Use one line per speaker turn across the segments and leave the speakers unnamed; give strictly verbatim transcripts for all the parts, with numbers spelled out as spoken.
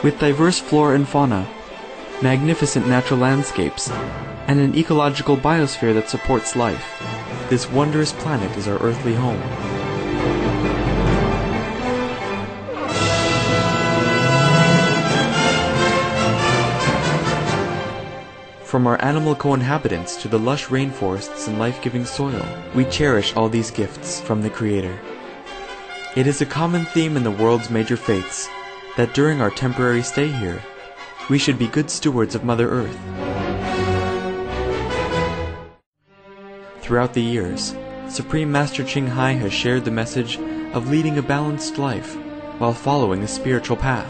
With diverse flora and fauna, magnificent natural landscapes, and an ecological biosphere that supports life, this wondrous planet is our earthly home. From our animal co-inhabitants to the lush rainforests and life-giving soil, we cherish all these gifts from the Creator. It is a common theme in the world's major faiths that during our temporary stay here, we should be good stewards of Mother Earth. Throughout the years, Supreme Master Ching Hai has shared the message of leading a balanced life while following a spiritual path.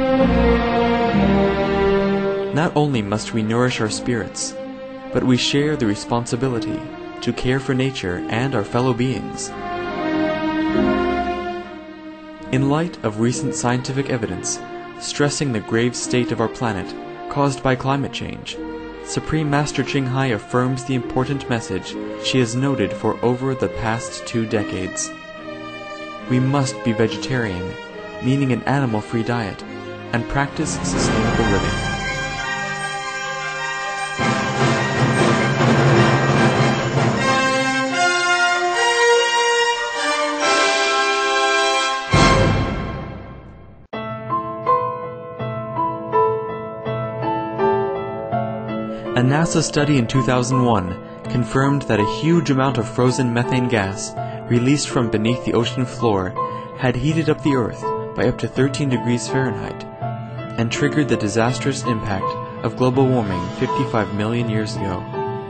Not only must we nourish our spirits, but we share the responsibility to care for nature and our fellow beings. In light of recent scientific evidence stressing the grave state of our planet caused by climate change, Supreme Master Ching Hai affirms the important message she has noted for over the past two decades. We must be vegetarian, meaning an animal-free diet, and practice sustainable living. A NASA study in two thousand one confirmed that a huge amount of frozen methane gas released from beneath the ocean floor had heated up the Earth by up to thirteen degrees Fahrenheit and triggered the disastrous impact of global warming fifty-five million years ago.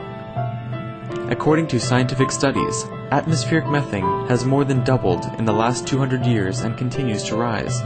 According to scientific studies, atmospheric methane has more than doubled in the last two hundred years and continues to rise.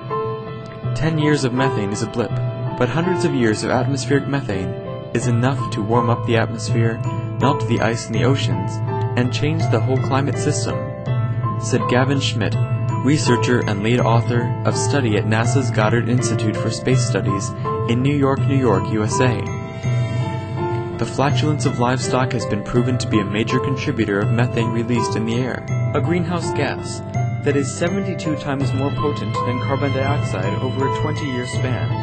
Ten years of methane is a blip, but hundreds of years of atmospheric methane is enough to warm up the atmosphere, melt the ice in the oceans, and change the whole climate system, said Gavin Schmidt, researcher and lead author of study at NASA's Goddard Institute for Space Studies in New York, New York, U S A. The flatulence of livestock has been proven to be a major contributor of methane released in the air, a greenhouse gas that is seventy-two times more potent than carbon dioxide over a twenty-year span.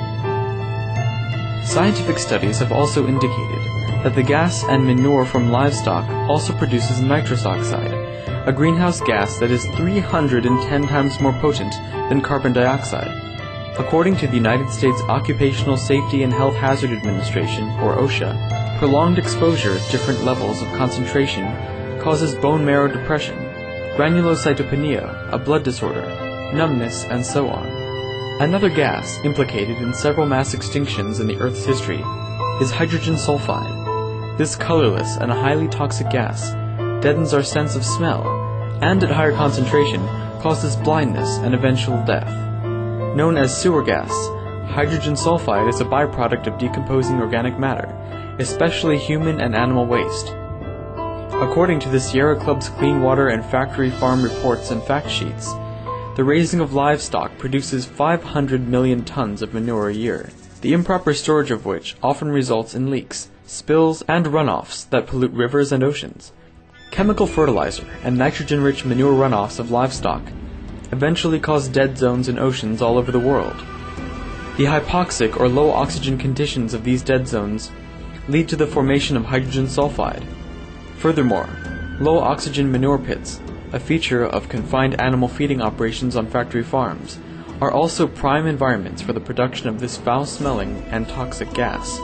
Scientific studies have also indicated that the gas and manure from livestock also produces nitrous oxide, a greenhouse gas that is three hundred ten times more potent than carbon dioxide. According to the United States Occupational Safety and Health Hazard Administration, or OSHA, prolonged exposure at different levels of concentration causes bone marrow depression, granulocytopenia, a blood disorder, numbness, and so on. Another gas implicated in several mass extinctions in the Earth's history is hydrogen sulfide. This colorless and highly toxic gas deadens our sense of smell and at higher concentration causes blindness and eventual death. Known as sewer gas, hydrogen sulfide is a byproduct of decomposing organic matter, especially human and animal waste. According to the Sierra Club's Clean Water and Factory Farm reports and fact sheets, the raising of livestock produces five hundred million tons of manure a year, the improper storage of which often results in leaks, spills, and runoffs that pollute rivers and oceans. Chemical fertilizer and nitrogen-rich manure runoffs of livestock eventually cause dead zones in oceans all over the world. The hypoxic or low oxygen conditions of these dead zones lead to the formation of hydrogen sulfide. Furthermore, low oxygen manure pits, a feature of confined animal feeding operations on factory farms, are also prime environments for the production of this foul-smelling and toxic gas.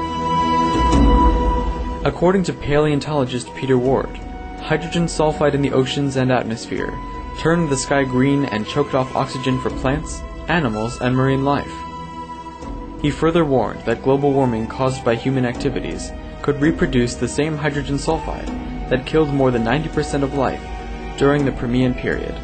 According to paleontologist Peter Ward, hydrogen sulfide in the oceans and atmosphere turned the sky green and choked off oxygen for plants, animals, and marine life. He further warned that global warming caused by human activities could reproduce the same hydrogen sulfide that killed more than ninety percent of life during the Permian period.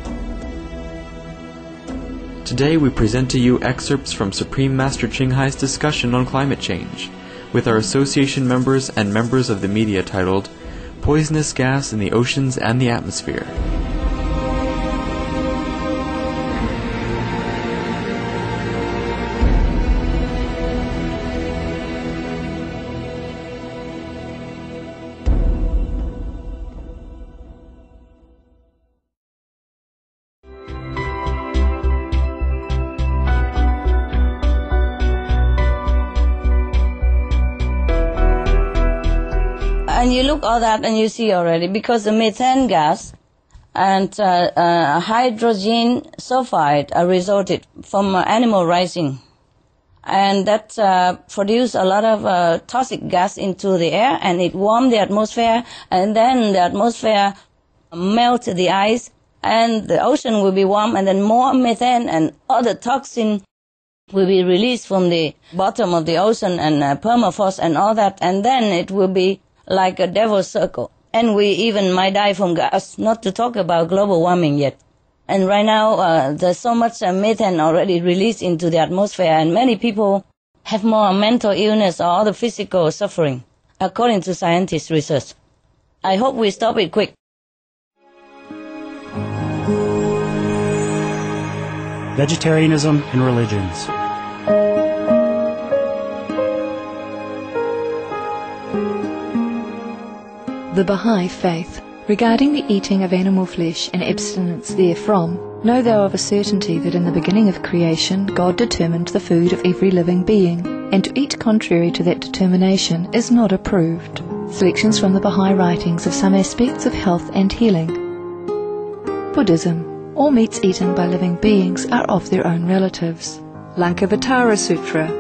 Today we present to you excerpts from Supreme Master Ching Hai's discussion on climate change, with our association members and members of the media titled, Poisonous Gas in the Oceans and the Atmosphere.
when you look at that and you see already, because the methane gas and uh, uh, hydrogen sulfide are resulted from uh, animal rising. And that uh, produce a lot of uh, toxic gas into the air, and it warm the atmosphere, and then the atmosphere melt the ice, and the ocean will be warm, and then more methane and other toxin will be released from the bottom of the ocean and uh, permafrost and all that, and then it will be like a devil's circle. And we even might die from gas, not to talk about global warming yet. And right now, uh, there's so much uh, methane already released into the atmosphere, and many people have more mental illness or other physical suffering, according to scientists' research. I hope we stop it quick.
Vegetarianism and religions.
The Baha'i Faith. Regarding the eating of animal flesh and abstinence therefrom, know thou of a certainty that in the beginning of creation God determined the food of every living being, and to eat contrary to that determination is not approved. Selections from the Baha'i writings of some aspects of health and healing. Buddhism. All meats eaten by living beings are of their own relatives. Lankavatara Sutra.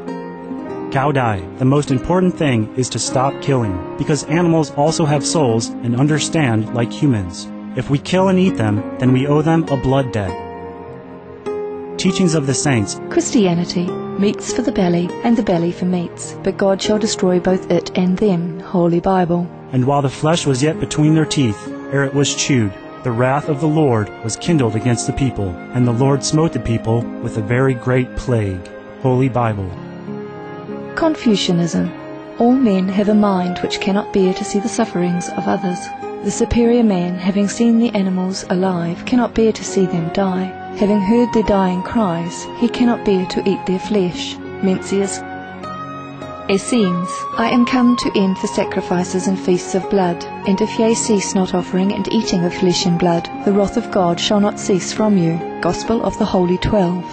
Cao Dai, the most important thing is to stop killing, because animals also have souls and understand like humans. If we kill and eat them, then we owe them a blood debt. Teachings of the Saints.
Christianity. Meats for the belly, and the belly for meats, but God shall destroy both it and them. Holy Bible.
And while the flesh was yet between their teeth, ere it was chewed, the wrath of the Lord was kindled against the people, and the Lord smote the people with a very great plague. Holy Bible.
Confucianism. All men have a mind which cannot bear to see the sufferings of others. The superior man, having seen the animals alive, cannot bear to see them die. Having heard their dying cries, he cannot bear to eat their flesh. Mencius. Essenes. I am come to end the sacrifices and feasts of blood, and if ye cease not offering and eating of flesh and blood, the wrath of God shall not cease from you. Gospel of the Holy Twelve.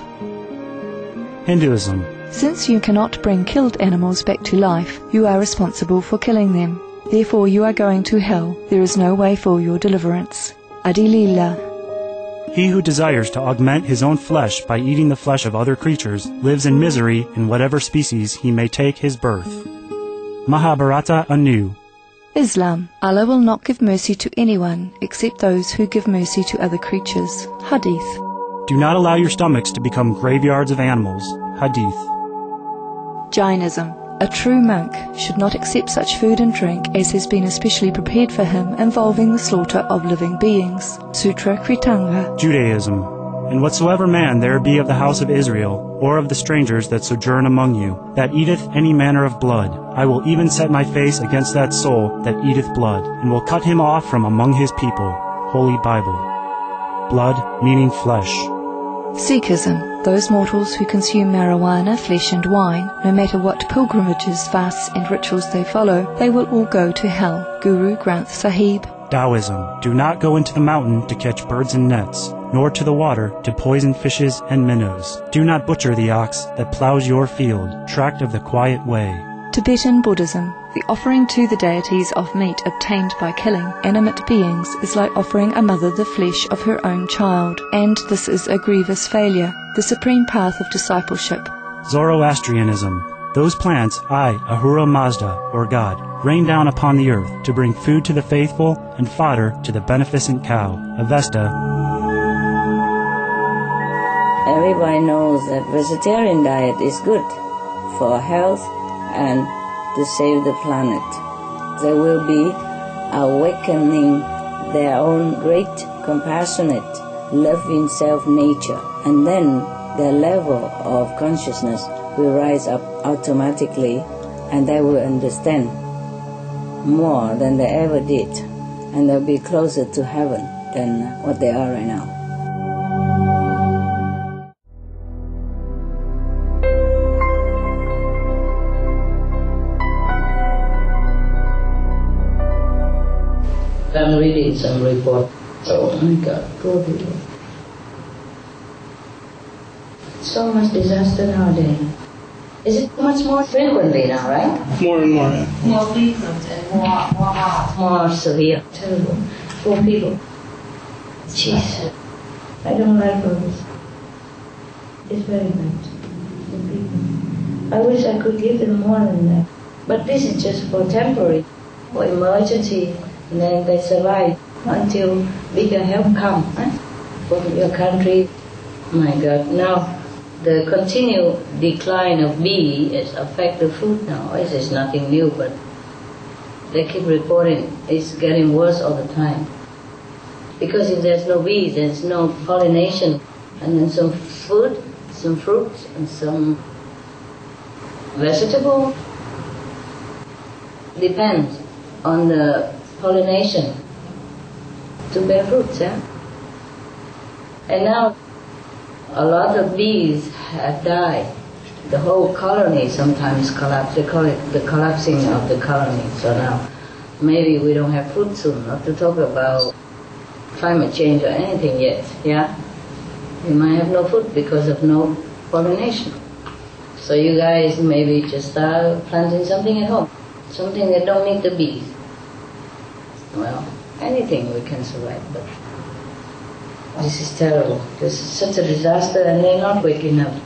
Hinduism.
Since you cannot bring killed animals back to life, you are responsible for killing them. Therefore you are going to hell. There is no way for your deliverance. Adilila.
He who desires to augment his own flesh by eating the flesh of other creatures lives in misery in whatever species he may take his birth. Mahabharata anew.
Islam. Allah will not give mercy to anyone except those who give mercy to other creatures. Hadith.
Do not allow your stomachs to become graveyards of animals. Hadith.
Jainism. A true monk should not accept such food and drink as has been especially prepared for him involving the slaughter of living beings. Sutra Kritanga.
Judaism. And whatsoever man there be of the house of Israel, or of the strangers that sojourn among you, that eateth any manner of blood, I will even set my face against that soul that eateth blood, and will cut him off from among his people. Holy Bible. Blood meaning flesh.
Sikhism. Those mortals who consume marijuana, flesh and wine, no matter what pilgrimages, fasts and rituals they follow, they will all go to hell. Guru Granth Sahib.
Taoism. Do not go into the mountain to catch birds and nets, nor to the water to poison fishes and minnows. Do not butcher the ox that plows your field, tract of the quiet way.
Tibetan Buddhism. The offering to the deities of meat obtained by killing animate beings is like offering a mother the flesh of her own child, and this is a grievous failure, the supreme path of discipleship.
Zoroastrianism. Those plants I, Ahura Mazda, or God, rain down upon the earth to bring food to the faithful and fodder to the beneficent cow. Avesta.
Everybody knows that vegetarian diet is good for health and to save the planet. They will be awakening their own great, compassionate, loving self-nature, and then their level of consciousness will rise up automatically, and they will understand more than they ever did, and they'll be closer to heaven than what they are right now. I'm reading some report. Oh my God, poor people. So much disaster nowadays. Is it much more frequently now, right?
More and more. Yeah.
More frequent and more, more hard. More severe. Terrible. For people. Jesus. I don't like all this. It's very bad for people. I wish I could give them more than that. But this is just for temporary, for emergency, and then they survive until bigger help comes eh? from your country. My God, now the continued decline of bee has affected the food now. This is nothing new, but they keep reporting it's getting worse all the time. Because if there's no bees, there's no pollination, and then some food, some fruits, and some vegetable depends on the pollination to bear fruits, yeah? And now a lot of bees have died. The whole colony sometimes collapse. They call it the collapsing of the colony. So now maybe we don't have food soon, not to talk about climate change or anything yet, yeah? We might have no food because of no pollination. So you guys maybe just start planting something at home, something that don't need the bees. Well, anything we can survive, but this is terrible. This is such a disaster and they're not waking up.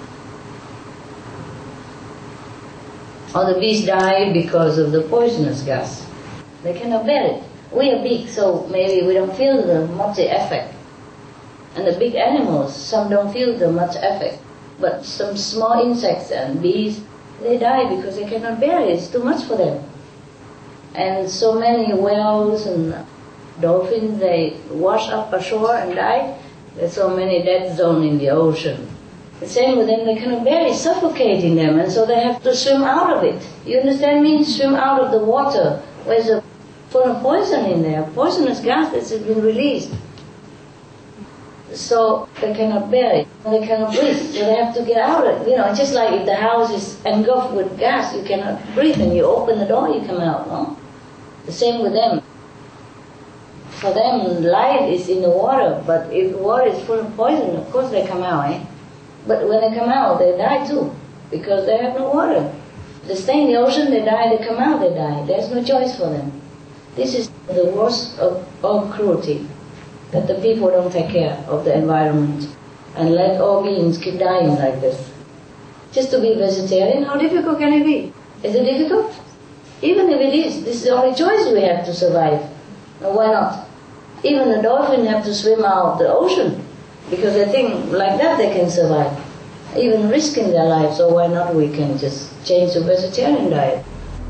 All the bees die because of the poisonous gas. They cannot bear it. We are big, so maybe we don't feel the much effect. And the big animals, some don't feel the much effect. But some small insects and bees, they die because they cannot bear it. It's too much for them. And so many whales and dolphins, they wash up ashore and die. There's so many dead zones in the ocean. The same with them, they cannot bear it, suffocating them, and so they have to swim out of it. You understand me? Swim out of the water, where there's a full of poison in there, poisonous gas that has been released. So they cannot bear it, they cannot breathe, so they have to get out of it. You know, just like if the house is engulfed with gas, you cannot breathe, and you open the door, you come out, no? The same with them. For them, life is in the water, but if water is full of poison, of course they come out, eh? But when they come out, they die too, because they have no water. They stay in the ocean, they die, they come out, they die. There's no choice for them. This is the worst of all cruelty, that the people don't take care of the environment and let all beings keep dying like this. Just to be vegetarian, how difficult can it be? Is it difficult? Even if it is, this is the only choice we have to survive. Now why not? Even the dolphins have to swim out the ocean because they think like that they can survive, even risking their lives. So why not we can just change to vegetarian diet?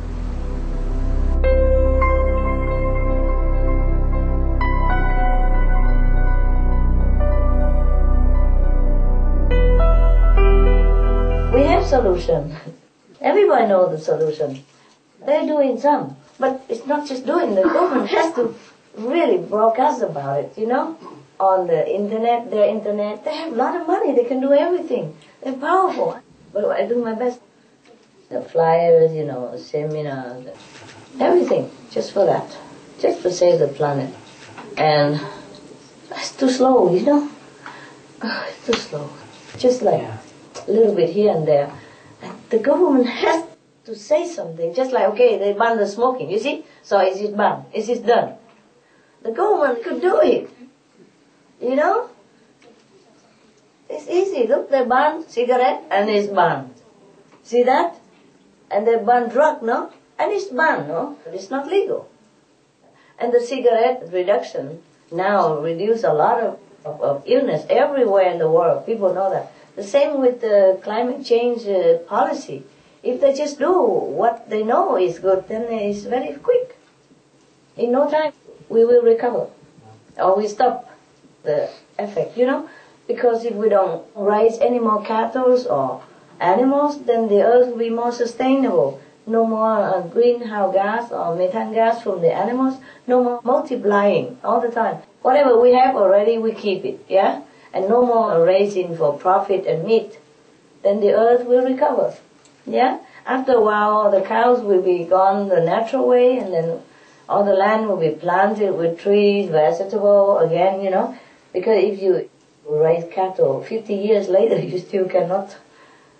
We have solution. Everybody knows the solution. They're doing some, but it's not just doing. The government has to really broadcast about it, you know, on the internet, their internet. They have a lot of money. They can do everything. They're powerful. But I do my best. The flyers, you know, seminars, everything, just for that, just to save the planet. And it's too slow, you know. Oh, it's too slow. Just like a little bit here and there. And the government has to say something, just like, okay, they ban the smoking, you see? So is it banned? Is it done? The government could do it, you know? It's easy. Look, they ban cigarette and it's banned. See that? And they ban drug, no? And it's banned, no? But it's not legal. And the cigarette reduction now reduce a lot of, of, of illness everywhere in the world. People know that. The same with the climate change uh, policy. If they just do what they know is good, then it's very quick. In no time, we will recover. Or we stop the effect, you know? Because if we don't raise any more cattle or animals, then the earth will be more sustainable. No more uh, greenhouse gas or methane gas from the animals. No more multiplying all the time. Whatever we have already, we keep it, yeah? And no more raising for profit and meat. Then the earth will recover. Yeah? After a while, the cows will be gone the natural way, and then all the land will be planted with trees, vegetable again, you know. Because if you raise cattle, fifty years later, you still cannot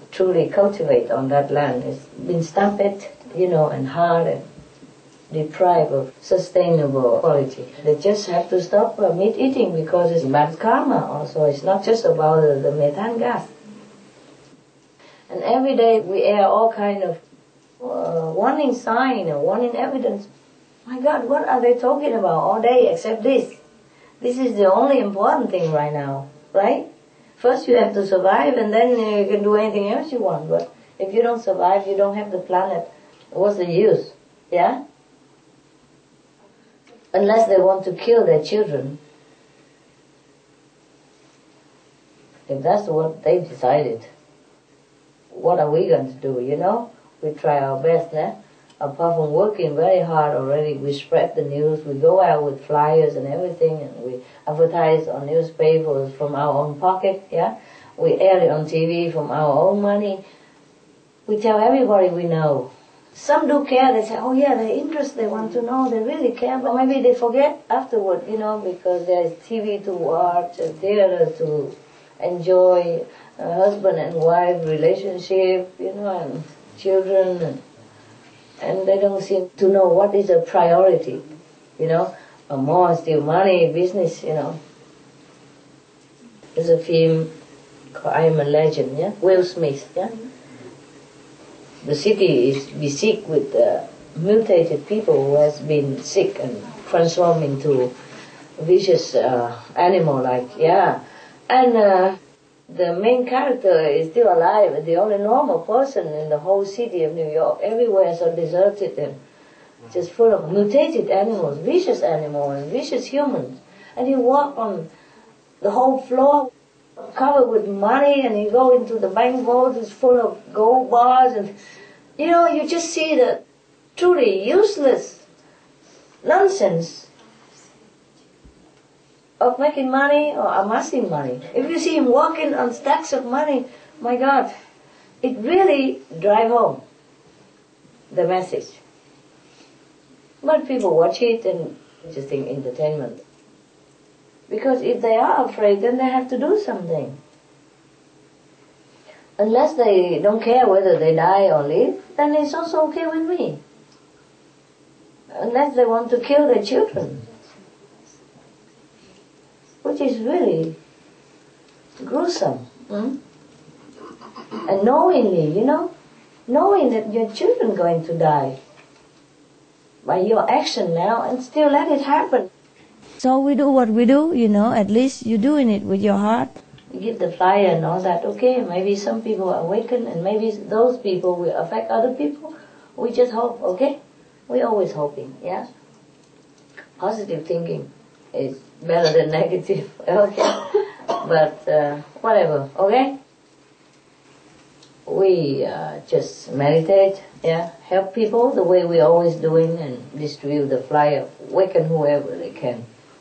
truly cultivate on that land. It's been stamped, you know, and hard and deprived of sustainable quality. They just have to stop uh, meat eating because it's bad karma also. It's not just about the, the methane gas. And every day we air all kind of uh, warning sign or warning evidence. My God, what are they talking about all day except this? This is the only important thing right now, right? First you have to survive and then uh, you can do anything else you want. But if you don't survive, you don't have the planet. What's the use? Yeah? Unless they want to kill their children. If that's what they decided, what are we going to do, you know? We try our best, eh? Apart from working very hard already, we spread the news, we go out with flyers and everything, and we advertise on newspapers from our own pocket, yeah? We air it on T V from our own money. We tell everybody we know. Some do care, they say, oh yeah, they're interested, they want to know, they really care, but maybe they forget afterward, you know, because there's T V to watch, a theater to enjoy, a husband and wife relationship, you know, and children, and, and they don't seem to know what is a priority, you know, or more still money, business, you know. There's a film called I Am a Legend, yeah, Will Smith, yeah. The city is besieged with uh, mutated people who has been sick and transformed into vicious uh, animal, like, yeah. And uh, the main character is still alive, the only normal person in the whole city of New York. Everywhere is so deserted and just full of mutated animals, vicious animals and vicious humans. And he walk on the whole floor covered with money, and you go into the bank vault, it's full of gold bars, and you know, you just see the truly useless nonsense of making money or amassing money. If you see him walking on stacks of money, my God, it really drives home the message. But people watch it and just think entertainment. Because if they are afraid, then they have to do something. Unless they don't care whether they die or live, then it's also okay with me. Unless they want to kill their children. Which is really gruesome. Hmm? And knowingly, you know, knowing that your children are going to die by your action now, and still let it happen. So we do what we do, you know, at least you're doing it with your heart. You give the flyer and all that, okay, maybe some people awaken and maybe those people will affect other people. We just hope, okay? We're always hoping, yeah? Positive thinking is better than negative, okay? But uh, whatever, okay? We uh, just meditate, yeah? Help people the way we're always doing and distribute the flyer, awaken whoever they can.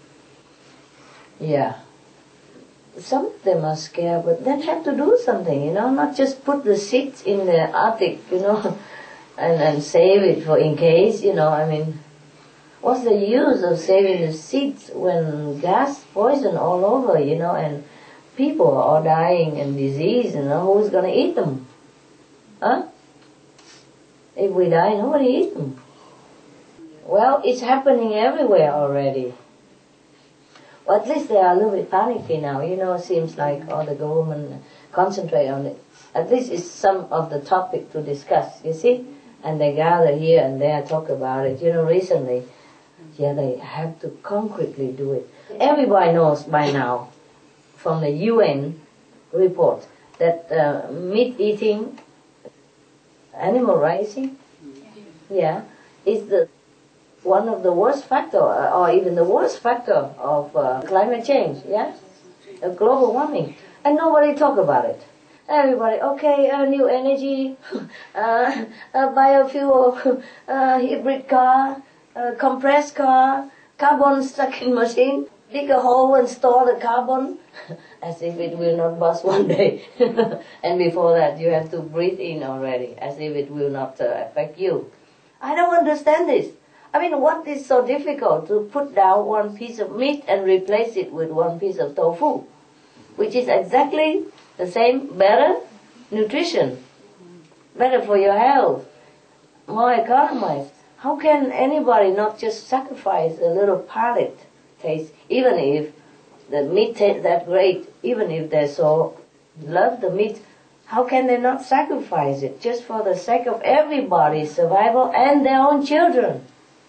Yeah. Some of them are scared, but then have to do something, you know, not just put the seeds in the attic, you know, and, and save it for in case, you know, I mean, what's the use of saving the seeds when gas poison all over, you know, and people are dying and disease, you know, who's going to eat them? Huh? If we die, nobody eats them. Well, it's happening everywhere already. Well, at least they are a little bit panicky now. You know, it seems like all the government concentrate on it. At least it's some of the topic to discuss, you see? And they gather here and there, talk about it. You know, recently, yeah, they have to concretely do it. Everybody knows by now, from the U N report, that uh, meat eating, animal raising, yeah, is the one of the worst factor, or even the worst factor of uh, climate change, yeah? Uh, global warming. And nobody talk about it. Everybody, okay, uh, new energy, uh, uh, biofuel, uh, hybrid car, uh, compressed car, carbon stuck in machine, dig a hole and store the carbon, as if it will not burst one day. And before that, you have to breathe in already, as if it will not uh, affect you. I don't understand this. I mean, what is so difficult to put down one piece of meat and replace it with one piece of tofu, which is exactly the same, better, nutrition, better for your health, more economized. How can anybody not just sacrifice a little palate taste, even if the meat tastes that great, even if they so love the meat, how can they not sacrifice it just for the sake of everybody's survival and their own children?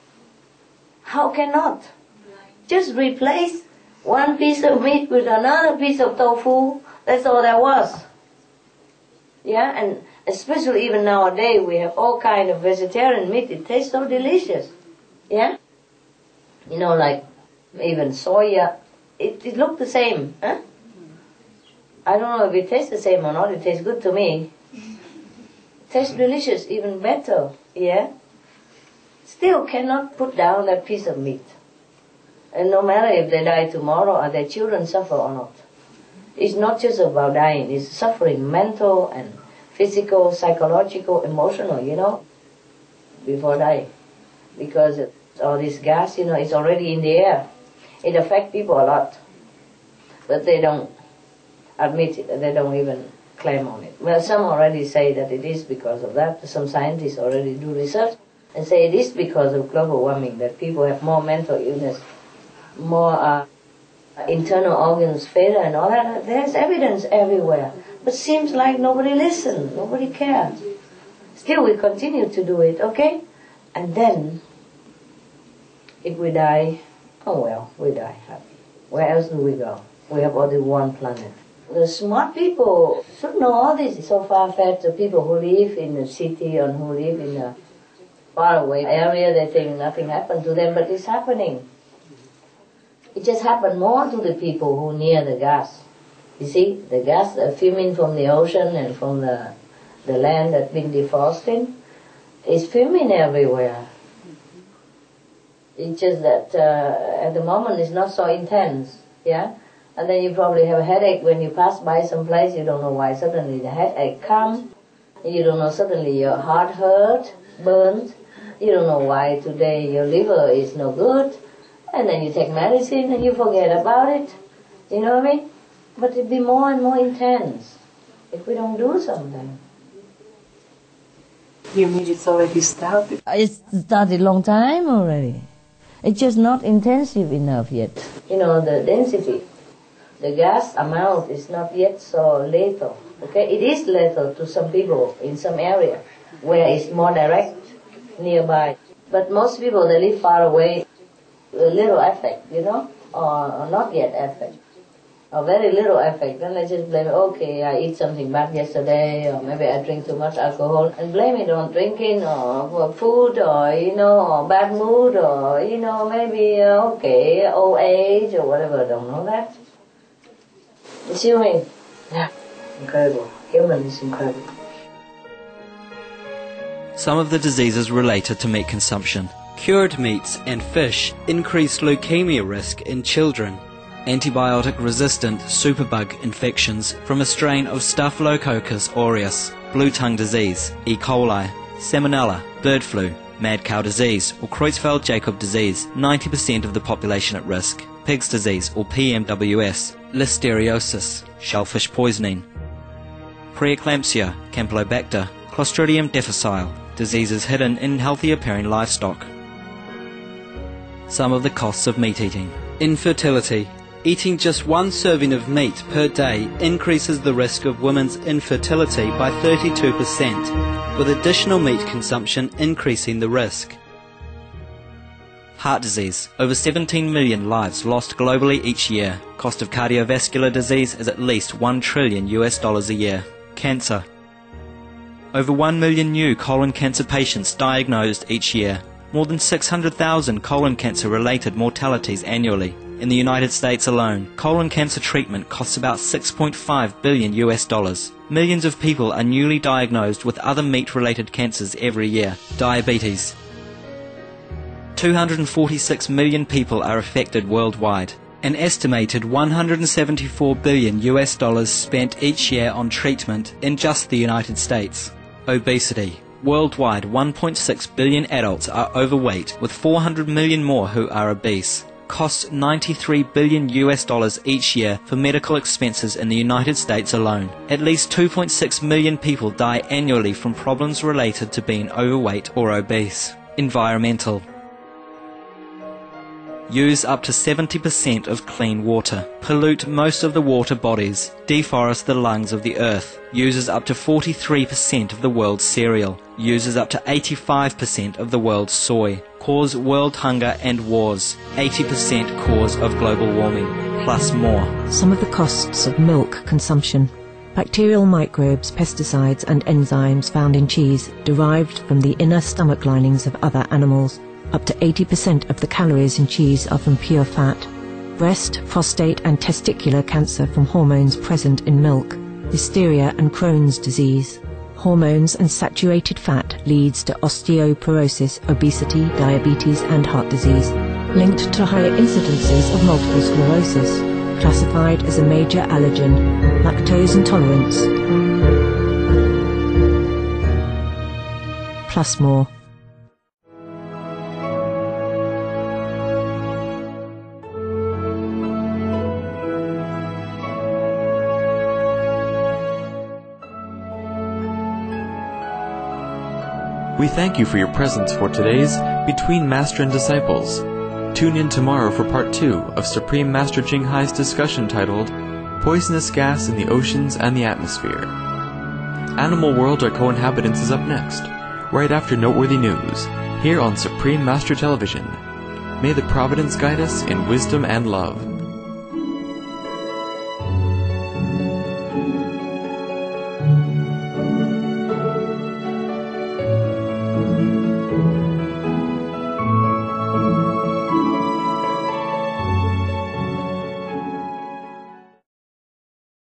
How cannot? Just replace one piece of meat with another piece of tofu, that's all there was. Yeah, and especially even nowadays we have all kind of vegetarian meat, it tastes so delicious. Yeah? You know, like even soya, it, it looked the same, huh? I don't know if it tastes the same or not, it tastes good to me. It tastes delicious, even better, yeah? Still cannot put down that piece of meat. And no matter if they die tomorrow or their children suffer or not. It's not just about dying, it's suffering, mental and physical, psychological, emotional, you know, before dying. Because all this gas, you know, it's already in the air. It affects people a lot. But they don't admit it, they don't even claim on it. Well, some already say that it is because of that. Some scientists already do research and say it is because of global warming, that people have more mental illness, more uh, internal organs failure and all that. There's evidence everywhere. But seems like nobody listens, nobody cares. Still we continue to do it, okay? And then, if we die, oh well, we die happy. Where else do we go? We have only one planet. The smart people should know all this. It's so far-fetched. The people who live in the city and who live in a faraway area, they think nothing happened to them, but it's happening. It just happened more to the people who near the gas. You see, the gas uh, fuming from the ocean and from the, the land that's been deforested is fuming everywhere. It's just that uh, at the moment it's not so intense, yeah? And then you probably have a headache when you pass by some place, you don't know why suddenly the headache comes. You don't know suddenly your heart hurt, burns. You don't know why today your liver is no good. And then you take medicine and you forget about it. You know what I mean? But it'd be more and more intense if we don't do something.
You mean it's already started?
It started a long time already. It's just not intensive enough yet. You know, the density, the gas amount is not yet so lethal. Okay, it is lethal to some people in some area where it's more direct, nearby. But most people, they live far away, a little effect, you know, or, or not yet effect, or very little effect. Then they just blame, okay, I eat something bad yesterday, or maybe I drink too much alcohol, and blame it on drinking, or for food, or, you know, or bad mood, or, you know, maybe, uh, okay, old age, or whatever, I don't know that. It's human. Yeah, incredible. Human is incredible.
Some of the diseases related to meat consumption. Cured meats and fish increase leukemia risk in children. Antibiotic-resistant superbug infections from a strain of Staphylococcus aureus, blue tongue disease, E. coli, salmonella, bird flu, mad cow disease or Creutzfeldt-Jakob disease, ninety percent of the population at risk, pig's disease or P M W S, listeriosis, shellfish poisoning, preeclampsia, Campylobacter, Clostridium difficile, diseases hidden in healthy-appearing livestock. Some of the costs of meat eating. Infertility. Eating just one serving of meat per day increases the risk of women's infertility by thirty-two percent, with additional meat consumption increasing the risk. Heart disease. Over seventeen million lives lost globally each year. Cost of cardiovascular disease is at least one trillion U S dollars a year. Cancer. Over one million new colon cancer patients diagnosed each year. More than six hundred thousand colon cancer-related mortalities annually. In the United States alone, colon cancer treatment costs about six point five billion U S dollars. Millions of people are newly diagnosed with other meat-related cancers every year. Diabetes. two hundred forty-six million people are affected worldwide. An estimated one hundred seventy-four billion U S dollars spent each year on treatment in just the United States. Obesity. Worldwide, one point six billion adults are overweight, with four hundred million more who are obese. costs ninety-three billion U S dollars each year for medical expenses in the United States alone. At least two point six million people die annually from problems related to being overweight or obese. Environmental. Use up to seventy percent of clean water, pollute most of the water bodies, deforest the lungs of the earth, uses up to forty-three percent of the world's cereal, uses up to eighty-five percent of the world's soy, cause world hunger and wars, eighty percent cause of global warming, plus more.
Some of the costs of milk consumption. Bacterial microbes, pesticides and enzymes found in cheese derived from the inner stomach linings of other animals. Up to eighty percent of the calories in cheese are from pure fat. Breast, prostate and testicular cancer from hormones present in milk. Listeria and Crohn's disease. Hormones and saturated fat leads to osteoporosis, obesity, diabetes and heart disease. Linked to higher incidences of multiple sclerosis. Classified as a major allergen. Lactose intolerance. Plus more.
We thank you for your presence for today's Between Master and Disciples. Tune in tomorrow for part two of Supreme Master Ching Hai's discussion titled Poisonous Gas in the Oceans and the Atmosphere. Animal World, Our Co-Inhabitants is up next, right after noteworthy news, here on Supreme Master Television. May the Providence guide us in wisdom and love.